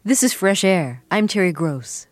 This is Fresh Air. I'm Terry Gross.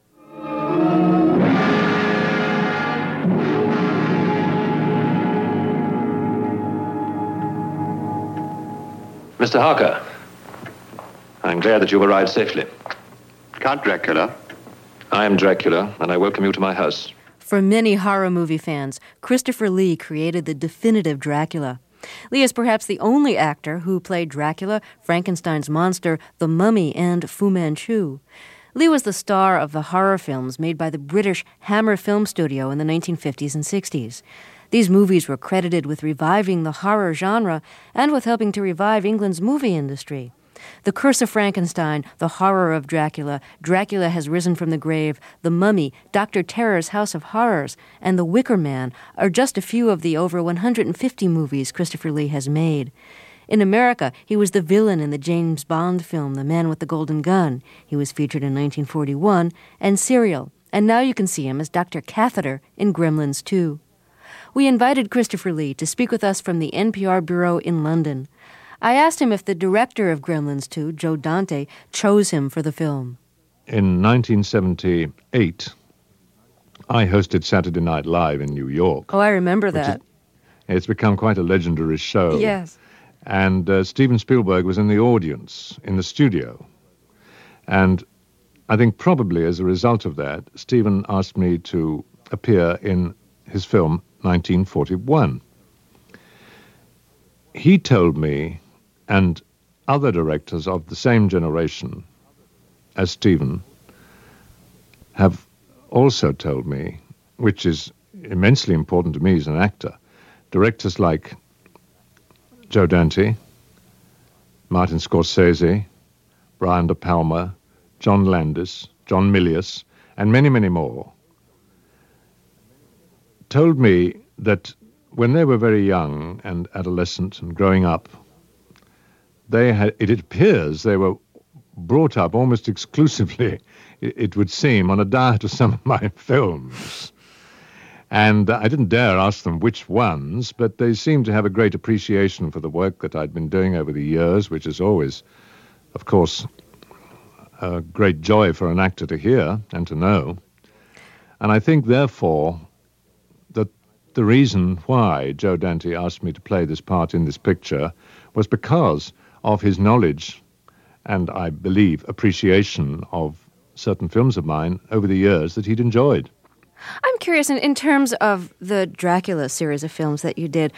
Mr. Harker, I'm glad that you've arrived safely. Count Dracula. I am Dracula, and I welcome you to my house. For many horror movie fans, Christopher Lee created the definitive Dracula. Lee is perhaps the only actor who played Dracula, Frankenstein's monster, the Mummy, and Fu Manchu. Lee was the star of the horror films made by the British Hammer Film Studio in the 1950s and 60s. These movies were credited with reviving the horror genre and with helping to revive England's movie industry. The Curse of Frankenstein, The Horror of Dracula, Dracula Has Risen from the Grave, The Mummy, Dr. Terror's House of Horrors, and The Wicker Man are just a few of the over 150 movies Christopher Lee has made. In America, he was the villain in the James Bond film The Man with the Golden Gun. He was featured in 1941, and Serial. And now you can see him as Dr. Catheter in Gremlins 2. We invited Christopher Lee to speak with us from the NPR bureau in London. I asked him if the director of Gremlins 2, Joe Dante, chose him for the film. In 1978, I hosted Saturday Night Live in New York. Oh, I remember that. It's become quite a legendary show. Yes. And Steven Spielberg was in the audience, in the studio. And I think probably as a result of that, Steven asked me to appear in his film 1941. He told me, and other directors of the same generation as Steven have also told me, which is immensely important to me as an actor, directors like Joe Dante, Martin Scorsese, Brian De Palma, John Landis, John Milius, and many, many more, told me that when they were very young and adolescent and growing up, it appears they were brought up almost exclusively, it would seem, on a diet of some of my films. And I didn't dare ask them which ones, but they seemed to have a great appreciation for the work that I'd been doing over the years, which is always, of course, a great joy for an actor to hear and to know. And I think, therefore, that the reason why Joe Dante asked me to play this part in this picture was because of his knowledge and, I believe, appreciation of certain films of mine over the years that he'd enjoyed. I'm curious, in terms of the Dracula series of films that you did,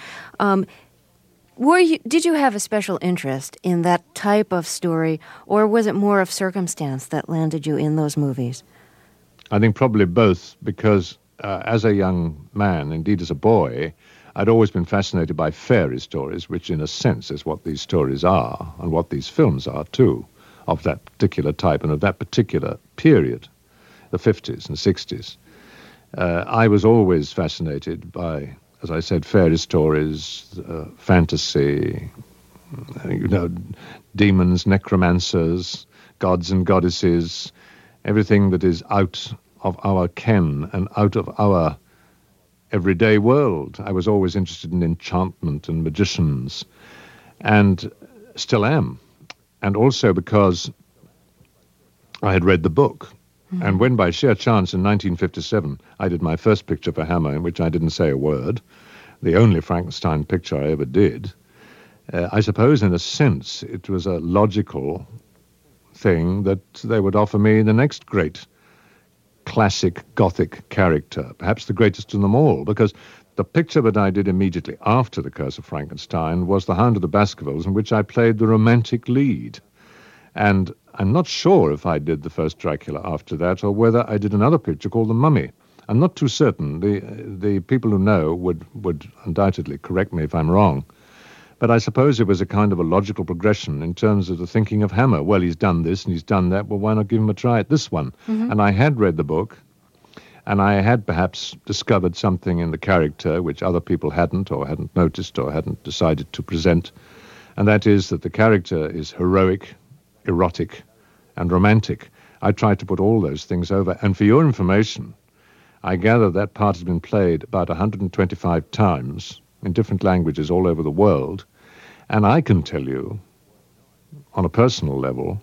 did you have a special interest in that type of story, or was it more of circumstance that landed you in those movies? I think probably both, because as a young man, indeed as a boy, I'd always been fascinated by fairy stories, which in a sense is what these stories are, and what these films are too, of that particular type and of that particular period, the 50s and 60s. I was always fascinated by, as I said, fairy stories, fantasy, demons, necromancers, gods and goddesses, everything that is out of our ken and out of our everyday world. I was always interested in enchantment and magicians, and still am. And also because I had read the book. Mm-hmm. And when by sheer chance in 1957 I did my first picture for Hammer, in which I didn't say a word, the only Frankenstein picture I ever did, I suppose in a sense it was a logical thing that they would offer me the next great classic Gothic character, perhaps the greatest of them all, because the picture that I did immediately after The Curse of Frankenstein was The Hound of the Baskervilles, in which I played the romantic lead. And I'm not sure if I did the first Dracula after that, or whether I did another picture called The Mummy. I'm not too certain. The people who know would undoubtedly correct me if I'm wrong. But I suppose it was a kind of a logical progression in terms of the thinking of Hammer. Well, he's done this and he's done that. Well, why not give him a try at this one? Mm-hmm. And I had read the book, and I had perhaps discovered something in the character which other people hadn't, or hadn't noticed, or hadn't decided to present. And that is that the character is heroic, erotic, and romantic. I tried to put all those things over. And for your information, I gather that part has been played about 125 times in different languages all over the world. And I can tell you, on a personal level,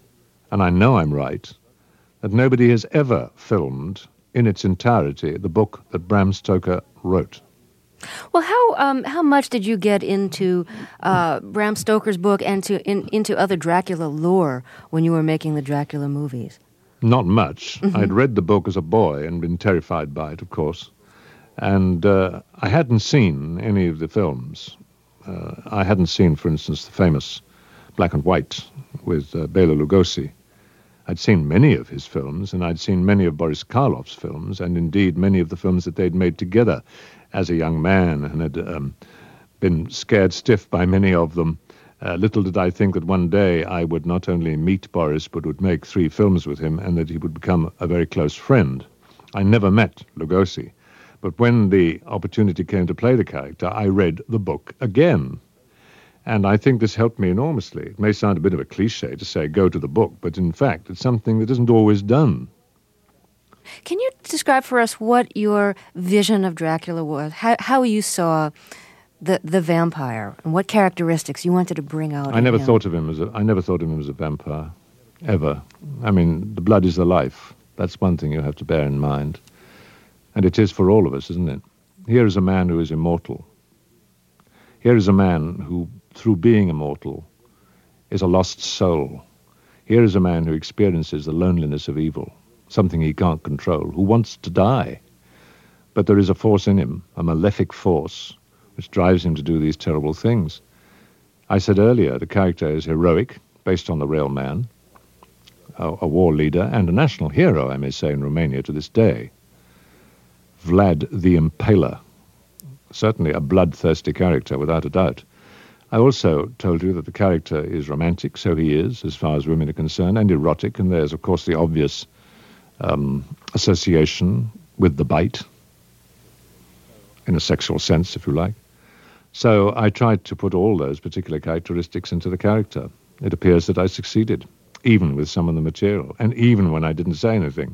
and I know I'm right, that nobody has ever filmed in its entirety the book that Bram Stoker wrote. Well, how much did you get into Bram Stoker's book and into other Dracula lore when you were making the Dracula movies? Not much. I'd read the book as a boy and been terrified by it, of course. And I hadn't seen any of the films. I hadn't seen, for instance, the famous Black and White with Bela Lugosi. I'd seen many of his films, and I'd seen many of Boris Karloff's films, and indeed many of the films that they'd made together as a young man, and had been scared stiff by many of them. Little did I think that one day I would not only meet Boris, but would make 3 films with him, and that he would become a very close friend. I never met Lugosi, but when the opportunity came to play the character, I read the book again. And I think this helped me enormously. It may sound a bit of a cliche to say go to the book, but in fact it's something that isn't always done. Can you describe for us what your vision of Dracula was? How you saw the vampire and what characteristics you wanted to bring out? I never thought of him as a vampire, ever. I mean, the blood is the life. That's one thing you have to bear in mind. And it is for all of us, isn't it? Here is a man who is immortal. Here is a man who, through being immortal, is a lost soul. Here is a man who experiences the loneliness of evil, something he can't control, who wants to die. But there is a force in him, a malefic force, which drives him to do these terrible things. I said earlier, the character is heroic, based on the real man, a war leader, and a national hero, I may say, in Romania to this day. Vlad the Impaler, certainly a bloodthirsty character, without a doubt. I also told you that the character is romantic, so he is, as far as women are concerned, and erotic, and there's, of course, the obvious association with the bite, in a sexual sense, if you like. So I tried to put all those particular characteristics into the character. It appears that I succeeded, even with some of the material, and even when I didn't say anything.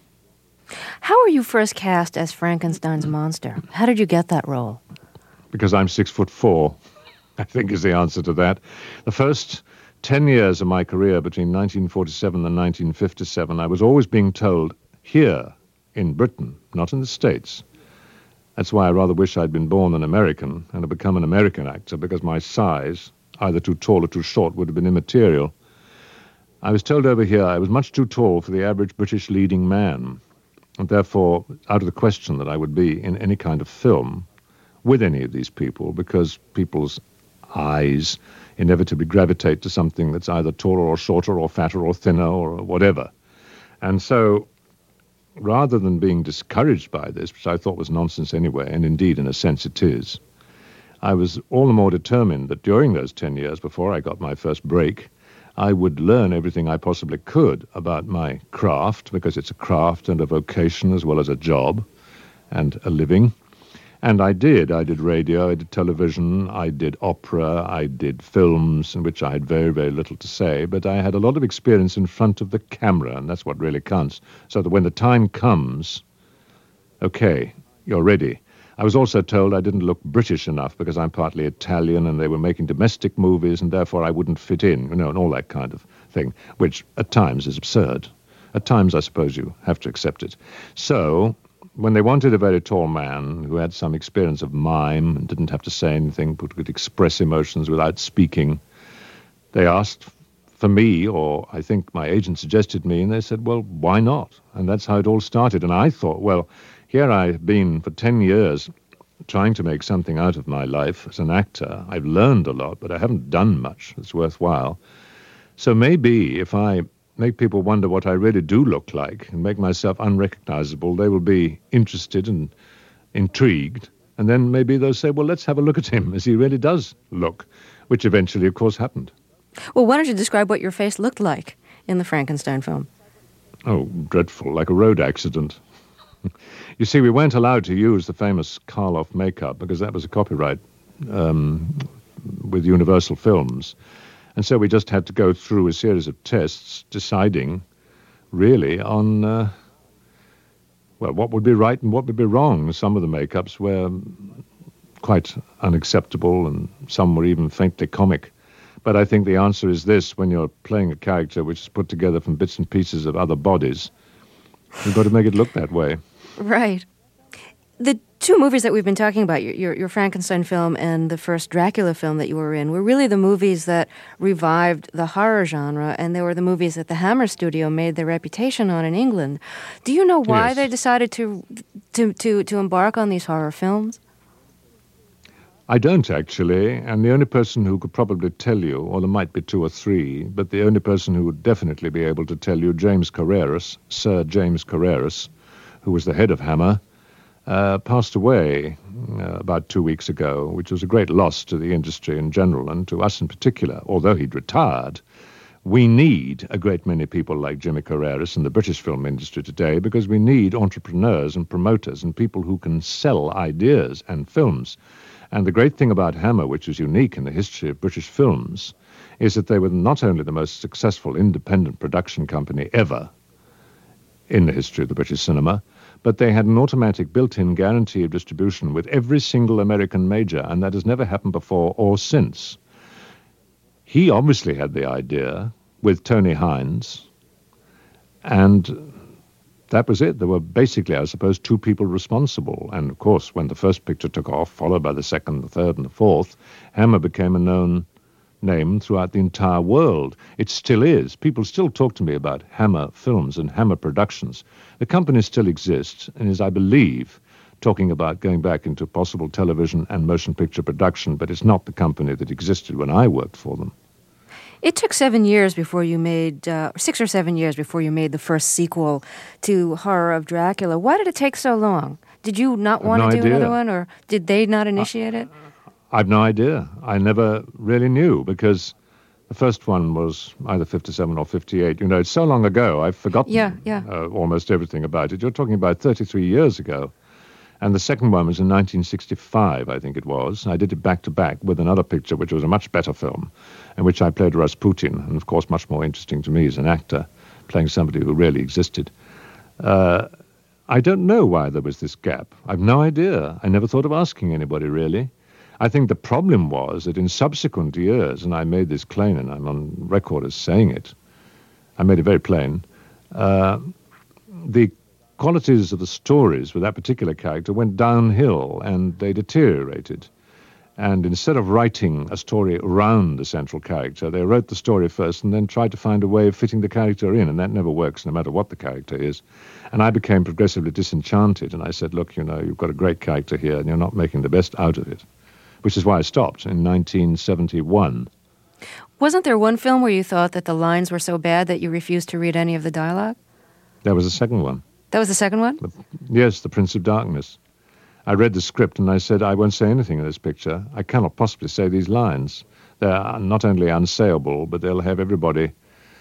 How were you first cast as Frankenstein's monster? How did you get that role? Because I'm 6'4", I think is the answer to that. The first 10 years of my career, between 1947 and 1957, I was always being told, here in Britain, not in the States. That's why I rather wish I'd been born an American and had become an American actor, because my size, either too tall or too short, would have been immaterial. I was told over here I was much too tall for the average British leading man, and therefore out of the question that I would be in any kind of film with any of these people, because people's eyes inevitably gravitate to something that's either taller or shorter or fatter or thinner or whatever. And so, rather than being discouraged by this, which I thought was nonsense anyway, and indeed in a sense it is, I was all the more determined that during those 10 years before I got my first break, I would learn everything I possibly could about my craft, because it's a craft and a vocation as well as a job and a living. And I did. I did radio, I did television, I did opera, I did films, in which I had very, very little to say, but I had a lot of experience in front of the camera, and that's what really counts. So that when the time comes, okay, you're ready. I was also told I didn't look British enough because I'm partly Italian and they were making domestic movies and therefore I wouldn't fit in, and all that kind of thing, which at times is absurd. At times, I suppose you have to accept it. So, when they wanted a very tall man who had some experience of mime and didn't have to say anything but could express emotions without speaking, they asked for me, or I think my agent suggested me, and they said, well, why not? And that's how it all started. And I thought, well, here I've been for 10 years trying to make something out of my life as an actor. I've learned a lot, but I haven't done much that's worthwhile. So maybe if I make people wonder what I really do look like and make myself unrecognizable, they will be interested and intrigued. And then maybe they'll say, well, let's have a look at him as he really does look, which eventually, of course, happened. Well, why don't you describe what your face looked like in the Frankenstein film? Oh, dreadful, like a road accident. You see, we weren't allowed to use the famous Karloff makeup because that was a copyright with Universal Films. And so we just had to go through a series of tests deciding really on, what would be right and what would be wrong. Some of the makeups were quite unacceptable and some were even faintly comic. But I think the answer is this: when you're playing a character which is put together from bits and pieces of other bodies, you've got to make it look that way. Right. The two movies that we've been talking about, your Frankenstein film and the first Dracula film that you were in, were really the movies that revived the horror genre, and they were the movies that the Hammer Studio made their reputation on in England. Do you know why Yes. they decided to embark on these horror films? I don't, actually, and the only person who could probably tell you, or there might be two or three, but the only person who would definitely be able to tell you, James Carreras, Sir James Carreras, who was the head of Hammer, passed away about 2 weeks ago, which was a great loss to the industry in general and to us in particular. Although he'd retired, we need a great many people like Jimmy Carreras in the British film industry today, because we need entrepreneurs and promoters and people who can sell ideas and films. And the great thing about Hammer, which is unique in the history of British films, is that they were not only the most successful independent production company ever in the history of the British cinema, but they had an automatic built-in guarantee of distribution with every single American major, and that has never happened before or since. He obviously had the idea with Tony Hines, and that was it. There were basically, I suppose, two people responsible. And, of course, when the first picture took off, followed by the second, the third, and the fourth, Hammer became a known name throughout the entire world. It still is. People still talk to me about Hammer Films and Hammer Productions. The company still exists and is, I believe, talking about going back into possible television and motion picture production, but it's not the company that existed when I worked for them. It took 7 years before you made, 6 or 7 years before you made the first sequel to Horror of Dracula. Why did it take so long? Did you not want to do another one, or did they not initiate it? I've no idea. I never really knew, because the first one was either 57 or 58. You know, it's so long ago, I've forgotten almost everything about it. You're talking about 33 years ago. And the second one was in 1965, I think it was. I did it back-to-back with another picture, which was a much better film, in which I played Rasputin, and of course much more interesting to me as an actor, playing somebody who really existed. I don't know why there was this gap. I've no idea. I never thought of asking anybody, really. I think the problem was that in subsequent years, and I made this plain, and I'm on record as saying it, I made it very plain, the qualities of the stories with that particular character went downhill and they deteriorated. And instead of writing a story around the central character, they wrote the story first and then tried to find a way of fitting the character in, and that never works no matter what the character is. And I became progressively disenchanted, and I said, look, you know, you've got a great character here and you're not making the best out of it, which is why I stopped in 1971. Wasn't there one film where you thought that the lines were so bad that you refused to read any of the dialogue? There was a second one. That was the second one? Yes, The Prince of Darkness. I read the script and I said, I won't say anything in this picture. I cannot possibly say these lines. They're not only unsayable, but they'll have everybody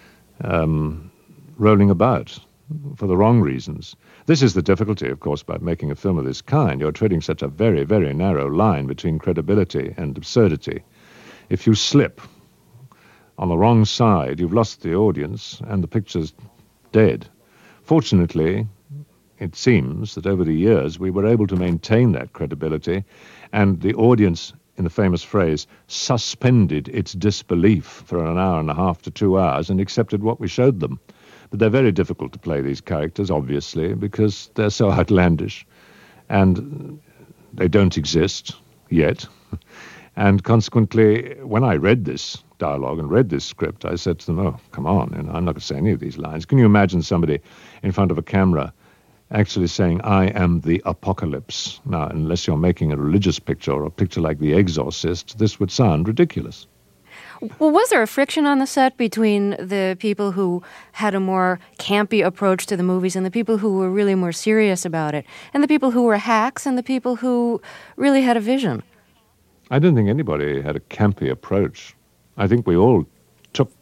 rolling about for the wrong reasons. This is the difficulty, of course, about making a film of this kind. You're treading such a very, very narrow line between credibility and absurdity. If you slip on the wrong side, you've lost the audience and the picture's dead. Fortunately, it seems that over the years we were able to maintain that credibility, and the audience, in the famous phrase, suspended its disbelief for an hour and a half to 2 hours and accepted what we showed them. But they're very difficult to play, these characters, obviously, because they're so outlandish, and they don't exist yet. And consequently, when I read this dialogue and read this script, I said to them, oh, come on, you know, I'm not going to say any of these lines. Can you imagine somebody in front of a camera actually saying, I am the apocalypse? Now, unless you're making a religious picture or a picture like The Exorcist, this would sound ridiculous. Well, was there a friction on the set between the people who had a more campy approach to the movies and the people who were really more serious about it, and the people who were hacks and the people who really had a vision? I don't think anybody had a campy approach. I think we all took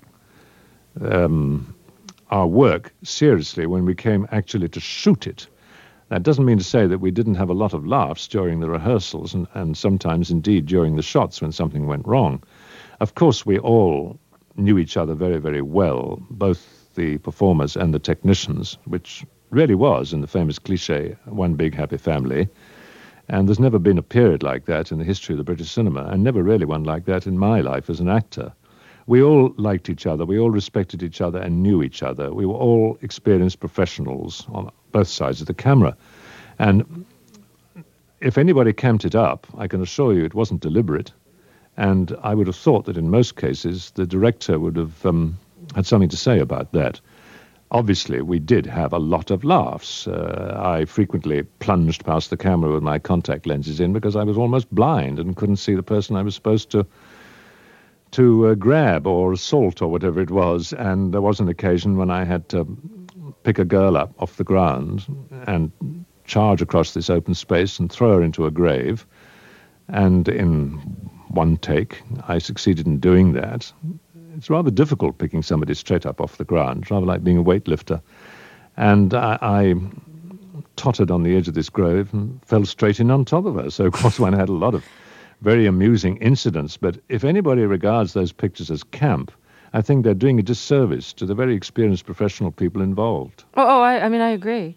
our work seriously when we came actually to shoot it. That doesn't mean to say that we didn't have a lot of laughs during the rehearsals and sometimes indeed during the shots when something went wrong. Of course, we all knew each other very, very well, both the performers and the technicians, which really was, in the famous cliché, one big happy family. And there's never been a period like that in the history of the British cinema, and never really one like that in my life as an actor. We all liked each other. We all respected each other and knew each other. We were all experienced professionals on both sides of the camera. And if anybody camped it up, I can assure you it wasn't deliberate. And I would have thought that in most cases, the director would have had something to say about that. Obviously, we did have a lot of laughs. I frequently plunged past the camera with my contact lenses in because I was almost blind and couldn't see the person I was supposed to grab or assault or whatever it was. And there was an occasion when I had to pick a girl up off the ground and charge across this open space and throw her into a grave. And in one take, I succeeded in doing that. It's rather difficult picking somebody straight up off the ground. It's rather like being a weightlifter. And I tottered on the edge of this grave and fell straight in on top of her. So, of course, one had a lot of very amusing incidents. But if anybody regards those pictures as camp, I think they're doing a disservice to the very experienced professional people involved. I mean, I agree.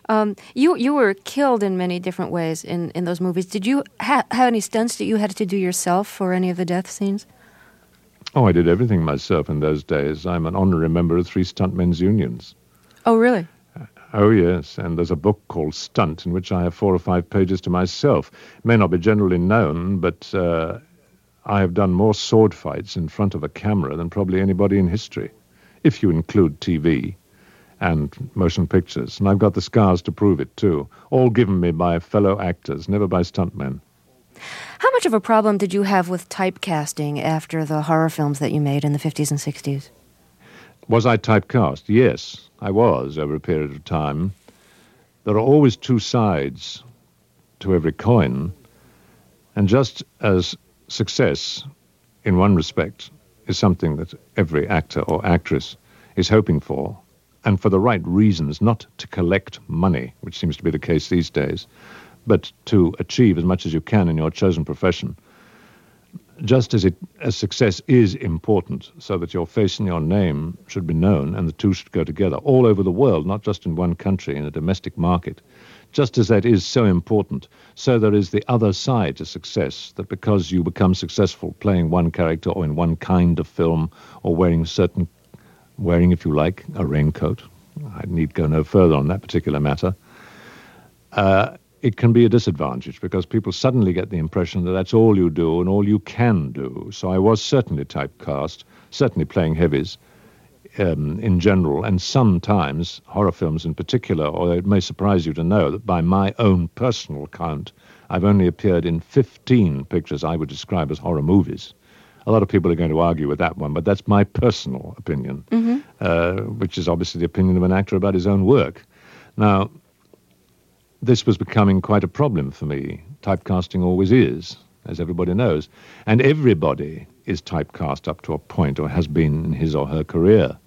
You were killed in many different ways in those movies. Did you have any stunts that you had to do yourself for any of the death scenes? Oh, I did everything myself in those days. I'm an honorary member of 3 stuntmen's unions. Oh, really? Oh, yes, and there's a book called Stunt in which I have 4 or 5 pages to myself. It may not be generally known, but I have done more sword fights in front of a camera than probably anybody in history, if you include TV and motion pictures. And I've got the scars to prove it, too, all given me by fellow actors, never by stuntmen. How much of a problem did you have with typecasting after the horror films that you made in the 50s and 60s? Was I typecast? Yes, I was over a period of time. There are always 2 sides to every coin, and just as success, in one respect, is something that every actor or actress is hoping for, and for the right reasons, not to collect money, which seems to be the case these days, but to achieve as much as you can in your chosen profession. Just as success is important, so that your face and your name should be known, and the two should go together all over the world, not just in one country, in a domestic market. Just as that is so important, so there is the other side to success, that because you become successful playing one character or in one kind of film, or wearing, if you like, a raincoat, I need go no further on that particular matter, it can be a disadvantage because people suddenly get the impression that that's all you do and all you can do. So I was certainly typecast, certainly playing heavies in general, and sometimes horror films in particular, or it may surprise you to know that by my own personal count, I've only appeared in 15 pictures I would describe as horror movies. A lot of people are going to argue with that one, but that's my personal opinion, which is obviously the opinion of an actor about his own work. Now, this was becoming quite a problem for me. Typecasting always is, as everybody knows. And everybody is typecast up to a point, or has been in his or her career.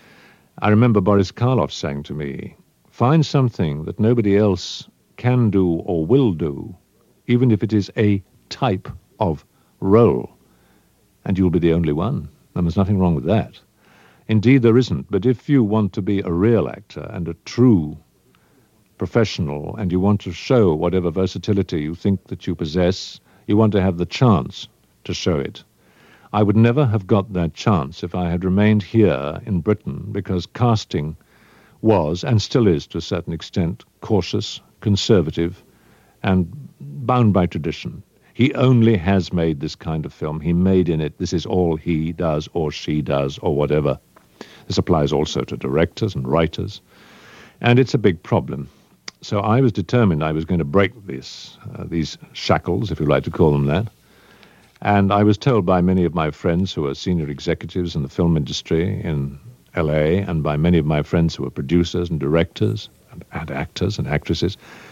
I remember Boris Karloff saying to me, find something that nobody else can do or will do, even if it is a type of role, and you'll be the only one. And there's nothing wrong with that. Indeed, there isn't. But if you want to be a real actor and a true professional, and you want to show whatever versatility you think that you possess, you want to have the chance to show it. I would never have got that chance if I had remained here in Britain, because casting was, and still is to a certain extent, cautious, conservative, and bound by tradition. He only has made this kind of film. He made in it, this is all he does or she does or whatever. This applies also to directors and writers, and it's a big problem. So I was determined I was going to break these shackles, if you like to call them that. And I was told by many of my friends who are senior executives in the film industry in L.A., and by many of my friends who are producers and directors and actors and actresses,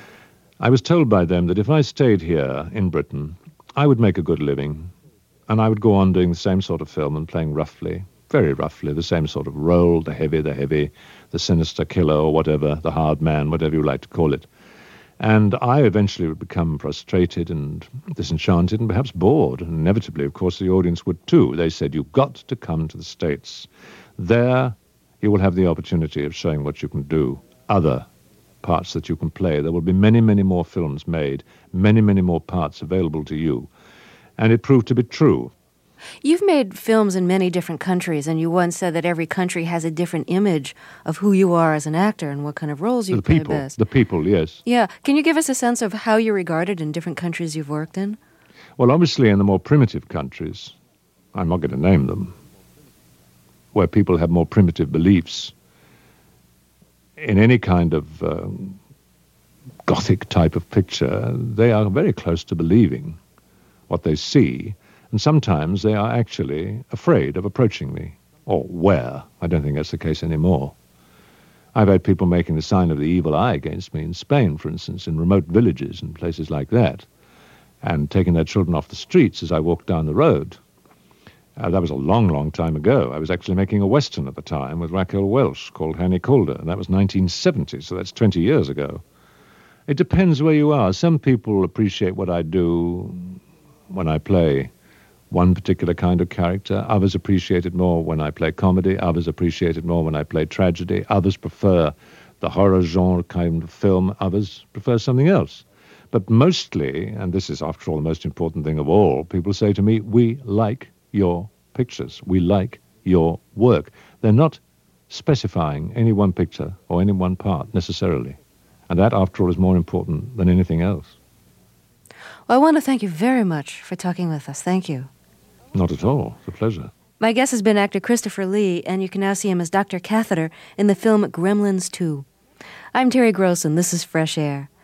I was told by them that if I stayed here in Britain, I would make a good living, and I would go on doing the same sort of film and playing roughly, very roughly, the same sort of role, the heavy, the sinister killer or whatever, the hard man, whatever you like to call it. And I eventually would become frustrated and disenchanted and perhaps bored. And inevitably, of course, the audience would too. They said, you've got to come to the States. There you will have the opportunity of showing what you can do, other parts that you can play. There will be many, many more films made, many, many more parts available to you. And it proved to be true. You've made films in many different countries, and you once said that every country has a different image of who you are as an actor and what kind of roles you play best. The people, yes. Yeah. Can you give us a sense of how you're regarded in different countries you've worked in? Well, obviously in the more primitive countries, I'm not going to name them, where people have more primitive beliefs, in any kind of Gothic type of picture, they are very close to believing what they see, and sometimes they are actually afraid of approaching me, or were. I don't think that's the case anymore. I've had people making the sign of the evil eye against me in Spain, for instance, in remote villages and places like that, and taking their children off the streets as I walked down the road. That was a long, long time ago. I was actually making a Western at the time with Raquel Welch called Hanny Calder, and that was 1970, so that's 20 years ago. It depends where you are. Some people appreciate what I do when I play one particular kind of character. Others appreciate it more when I play comedy. Others appreciate it more when I play tragedy. Others prefer the horror genre kind of film. Others prefer something else. But mostly, and this is after all the most important thing of all, people say to me, we like your pictures. We like your work. They're not specifying any one picture or any one part necessarily. And that, after all, is more important than anything else. Well, I want to thank you very much for talking with us. Thank you. Not at all. It's a pleasure. My guest has been actor Christopher Lee, and you can now see him as Dr. Catheter in the film Gremlins 2. I'm Terry Gross, and this is Fresh Air.